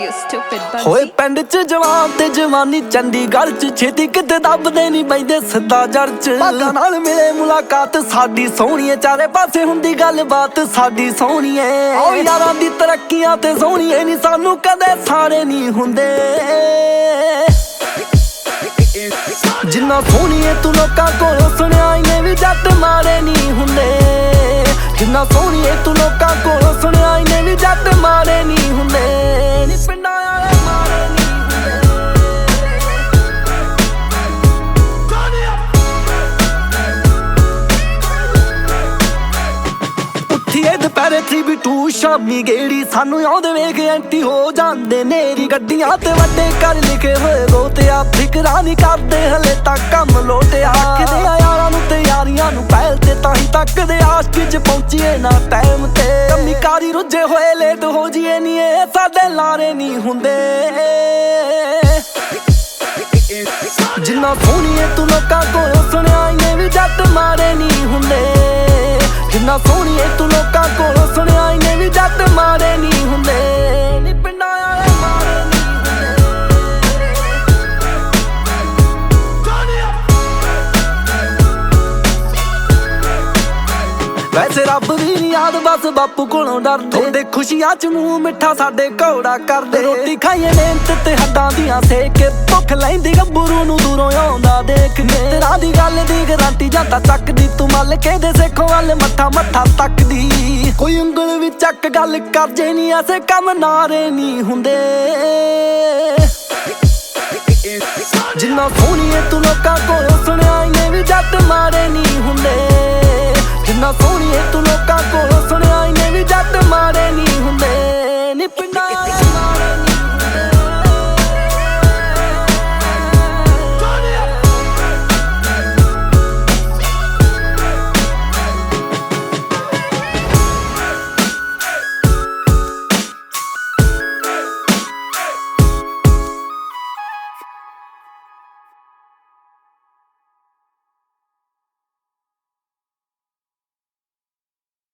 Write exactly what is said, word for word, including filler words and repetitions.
stupid bugsy। ਹੋਏ ਪਿੰਡ ਚ ਜਵਾਨ ਤੇ ਜਵਾਨੀ ਚੰਡੀਗੜ੍ਹ ਚ ਛੇਤੀ ਕਿਤੇ ਦੱਬਦੇ ਨਹੀਂ ਬੈਂਦੇ ਸਿੱਧਾ ਜੜ ਚ ਭਾਗਾਂ ਨਾਲ ਮਿਲੇ ਮੁਲਾਕਾਤ ਸਾਡੀ ਸੋਹਣੀਏ ਚਾਰੇ ਪਾਸੇ ਹੁੰਦੀ ਗੱਲਬਾਤ ਸਾਡੀ ਸੋਹਣੀਏ ਓ ਯਾਰਾਂ ਦੀ ਤਰੱਕੀਆਂ ਤੇ ਸੋਹਣੀਏ ਨਹੀਂ ਸਾਨੂੰ ਕਦੇ ਸਾਰੇ ਨਹੀਂ ਹੁੰਦੇ ਜਿੰਨਾ ਸੋਹਣੀਏ ਤੂੰ ਲੋਕਾਂ ਕੋਲੋਂ ਸੁਣਿਆ ਇਹਨੇ ਵੀ ਜੱਟ ਮਾਰੇ ਨਹੀਂ ਹੁੰਦੇ ਜਿੰਨਾ ਸੋਹਣੀਏ ਤੂੰ ਲੋਕਾਂ ਕੋਲੋਂ ਸੁਣਿਆ ਇਹਨੇ ਵੀ ਜੱਟ ਮਾਰੇ ਨਹੀਂ ਹੁੰਦੇ ਨੀ ਪਿੰਡਾਂ ਵਾਲੇ ਮਾਰੇ ਨਹੀਂ ਉੱਠੀਏ ਦੁਪਹਿਰੇ ਥ੍ਰੀ ਬੀ ਟੂ ਸ਼ਾਮੀ ਗੇੜੀ ਸਾਨੂੰ ਆਉਂਦੇ ਵੇਖ ਐਂਟੀ ਹੋ ਜਾਂਦੇ ਨੇਰੀ ਗੱਡੀਆਂ ਤੇ ਵੱਡੇ ਕਰ ਲਿਖੇ ਹੋਏ ਗੋਤਿਆ ਫਿਕਰਾਂ ਨਹੀਂ ਕਰਦੇ ਹਲੇ ਤੱਕ ਕੰਮ ਲੋਟਿਆ ਕਿਤੇ ਯਾਰਾਂ ਨੂੰ ਤੇ ਯਾਰੀਆਂ ਨੂੰ ਪਹਿਲ ਤੇ ਤਾਂ ਹੀ ਤੱਕਦੇ ਆਸ਼ਕੀ ਚ ਪਹੁੰਚੀਏ ਨਾ ਟਾਈਮ ਤੇ ਕੰਮੀ ਕਾਰੀ ਰੁੱਝੇ ਹੋਏ ਲੇਟ ਹੋ ਜੀਏ ਨੀ ਇਹ ਸਾਡੇ ਲਾਰੇ ਨਹੀਂ ਹੁੰਦੇ ਜਿੰਨਾ ਸੋਹਣੀਏ ਤੂੰ ਲੋਕਾਂ ਕੋਲੋਂ ਸੁਣਿਆ ਇਹਨੇ ਵੀ ਜੱਟ ਮਾਰੇ ਨਹੀਂ ਹੁੰਦੇ ਜਿੰਨਾ ਸੋਹਣੀਏ ਤੂੰ ਲੋਕਾਂ ਕੋਲੋਂ ਸੁਣਿਆ ਇਹਨੇ ਵੀ ਜੱਟ ਮਾਰੇ ਨਹੀਂ ਹੁੰਦੇ ਨੀ ਪਿੰਡਾਂ ਵਾਲੇ ਮਾਰੇ ਨਹੀਂ ਵੈਸੇ ਰੱਬ ਵੀ ਨੀ ਯਾਦ ਬਸ ਬਾਪੂ ਕੋਲੋਂ ਡਰਦੇ ਉਹਦੇ ਖੁਸ਼ੀਆਂ ਚ ਮੂੰਹ ਮਿੱਠਾ ਸਾਡੇ ਘੋੜਾ ਕਰਦੇ ਰੋਟੀ ਖਾਈਏ ਮਿਹਨਤ ਤੇ ਹੱਡਾਂ ਦੀਆਂ ਸੇਕ ਕੇ ਭੁੱਖ ਲੈਂਦੀ ਗੱਭਰੂ ਨੂੰ ਦੂਰੋਂ ਆਉਂਦਾ ਦੇਖ ਕੇ ਤੇਰਾ ਦੀ ਗੱਲ ਦੀ ਗਰੰਟੀ ਜਾਂਦਾ ਚੱਕਦੀ ਤੂੰ ਮੱਲ ਕੇ ਦੇ ਸੇਖੋਂ ਵੱਲ ਮੱਥਾ ਮੱਥਾ ਤੱਕਦੀ ਕੋਈ ਉਂਗਲ ਵੀ ਚੱਕ ਗੱਲ ਕਰ ਜੇ ਨੀ ਐਸੇ ਕੰਮ ਨਾਰੇ ਨਹੀਂ ਹੁੰਦੇ ਜਿੰਨਾ ਸੋਹਣੀਏ ਤੂੰ ਲੋਕਾਂ ਕੋਲੋਂ ਸੁਣਿਆ ਇਹਨੇ ਵੀ ਜੱਟ